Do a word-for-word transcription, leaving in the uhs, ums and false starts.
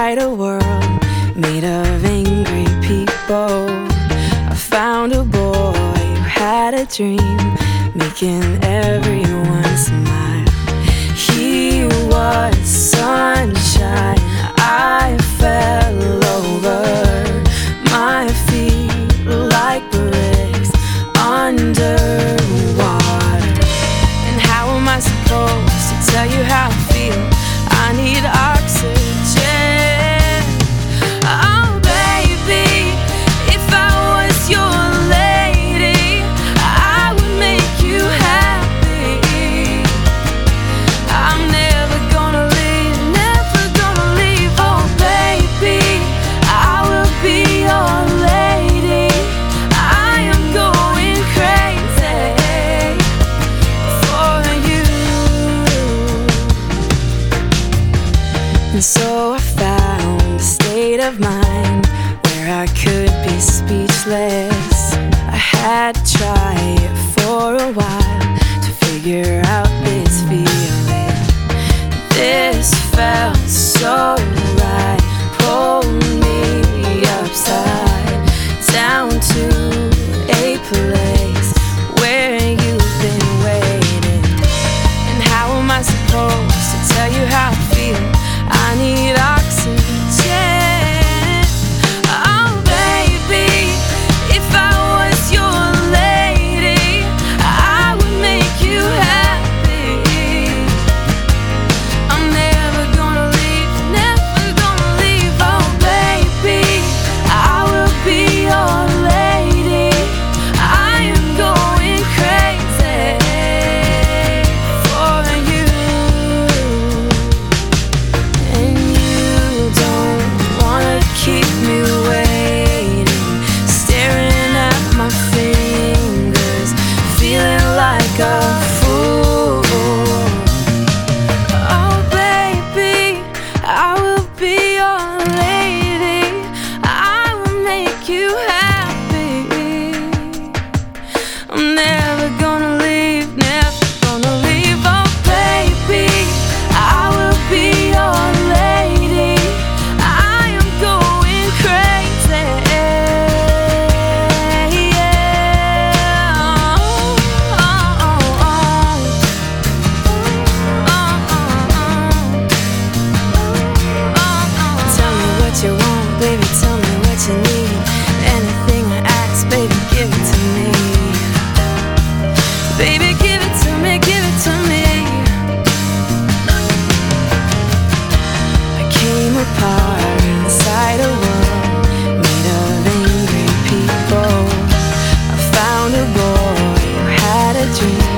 inside a world made of angry people. I found a boy who had a dream, making everyone smile. He was sunshine. I fell over my feet like bricks underwater. And how am I supposed to tell you how I feel? I need oxygen. Oh baby, if I was your lady, I would make you happy. I'm never gonna leave, never gonna leave. Oh baby, I will be your lady. I am going crazy for you. And so I found a state of mind where I could be speechless. I had to try it for a while to figure out this feeling. This felt so right, pulled me upside down to a place where you've been waiting. And how am I supposed to tell you how I feel? I need oxygen. Oh baby, if I was your lady, I would make you happy. I'm never gonna leave, never gonna leave. Oh baby, I will be your lady. I am going crazy for you. And you don't wanna keep me waiting, staring at my fingers, feeling like a fool. Oh baby, I will be your lady. I will make you happy. I'm never gonna leave, never gonna leave. Oh baby, I will be your lady. I am going crazy. Yeah. Oh, oh, oh, oh. Oh, oh, oh. Tell me what you want, baby, tell me what you need. Anything I ask, baby, give it to me. Baby, give it to me, give it to me. I came apart inside a world made of angry people. I found a boy who had a dream,